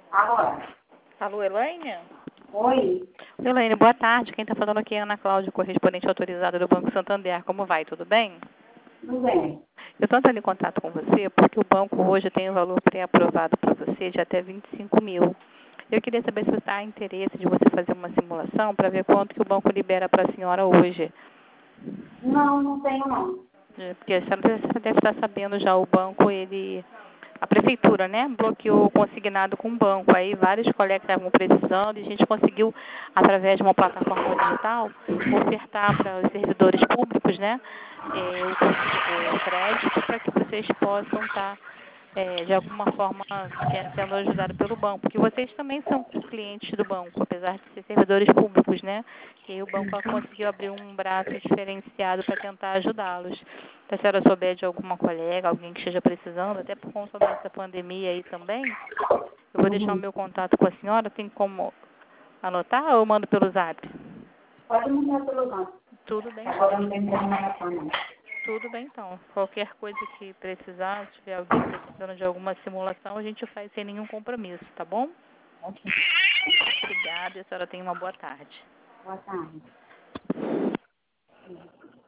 Alô? Alô, Elaine? Oi? Elaine, boa tarde. Quem está falando aqui é Ana Cláudia, correspondente autorizada do Banco Santander. Como vai? Tudo bem? Tudo bem? Eu estou entrando em contato com você porque o banco hoje tem um valor pré-aprovado para você de até 25 mil. Eu queria saber se você há interesse de você fazer uma simulação para ver quanto que o banco libera para a senhora hoje. Não, não tenho não. Porque a senhora deve estar sabendo já, o banco, a prefeitura, né, bloqueou o consignado com o banco. Aí vários colegas estavam precisando e a gente conseguiu, através de uma plataforma digital, ofertar para os servidores públicos, né, o crédito para que vocês possam estar, de alguma forma, sendo ajudados pelo banco. Porque vocês também são clientes do banco, apesar de ser servidores públicos, né? E aí o banco conseguiu abrir um braço diferenciado para tentar ajudá-los. Se a senhora souber de alguma colega, alguém que esteja precisando, até por conta dessa pandemia aí também, eu vou deixar o meu contato com a senhora. Tem como anotar ou eu mando pelo zap? Pode mandar pelo banco. Tudo bem, então. Agora não tem como mandar para mim. Tudo bem, então. Qualquer coisa que precisar, se tiver alguém precisando de alguma simulação, a gente faz sem nenhum compromisso, tá bom? Ok. Obrigada e a senhora tenha uma boa tarde. Boa tarde.